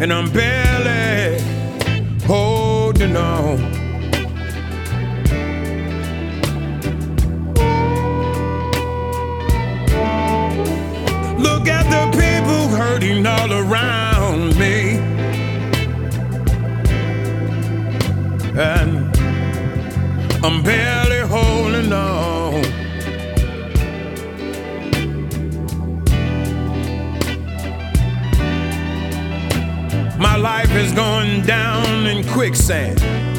and I'm barely holding on. Look at the people hurting all around me, and I'm barely holding on. My life is going down in quicksand,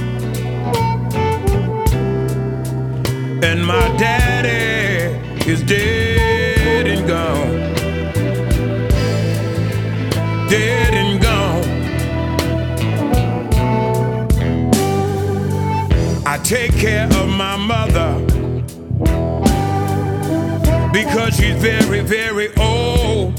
and my daddy is dead and gone. Dead and gone. I take care of my mother because she's very, very old.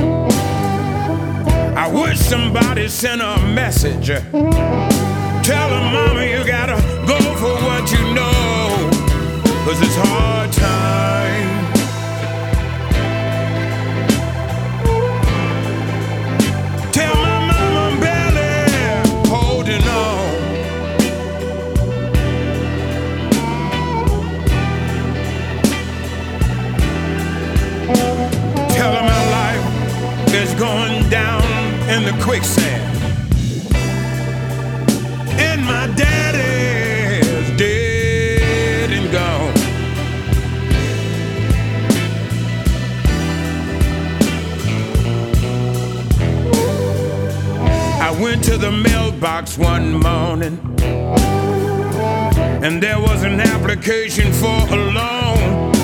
I wish somebody sent her a message. Tell her, mama, you gotta go for what you know, 'cause it's hard time. Tell my mama I'm barely holding on. Tell her my life is going down in the quicksand, and my daddy is dead and gone. I went to the mailbox one morning, and there was an application for a loan.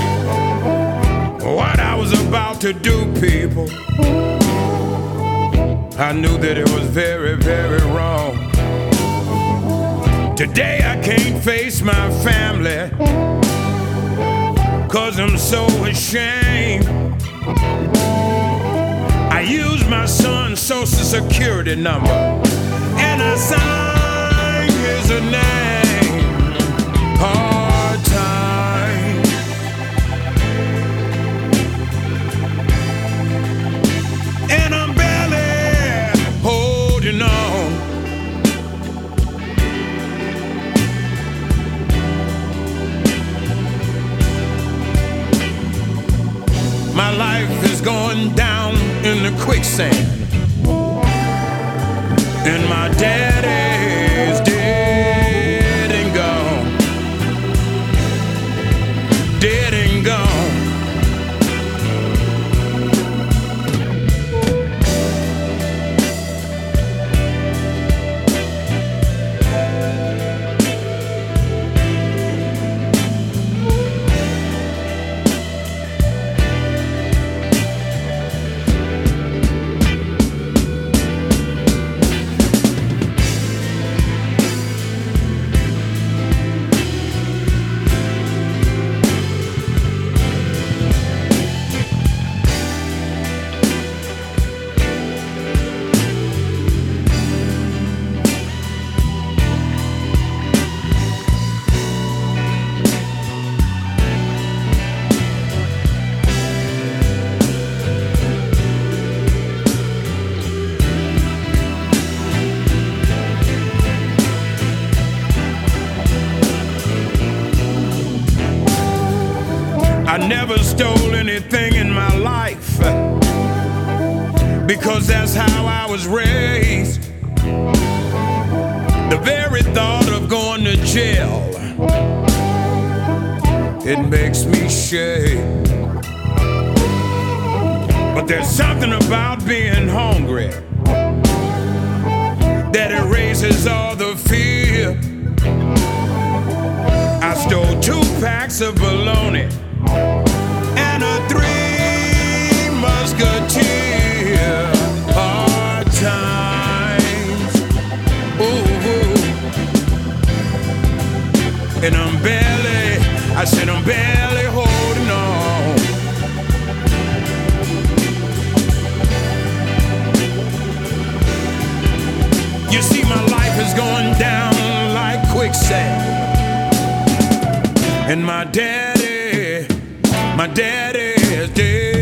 What I was about to do, people, I knew that it was very, very wrong. Today I can't face my family, 'cause I'm so ashamed. I used my son's social security number, and I signed his name. Hard time. And I'm barely holding on. My life is going down in the quicksand, and my daddy's dead and gone. Dead and gone. I never stole anything in my life, because that's how I was raised. The very thought of going to jail, it makes me shake. But there's something about being hungry that erases all the fear. I stole 2 packs of bologna and a 3 Musketeer. Hard times, ooh, and I'm barely holding on. You see, my life is going down like quicksand, and my daddy is dead.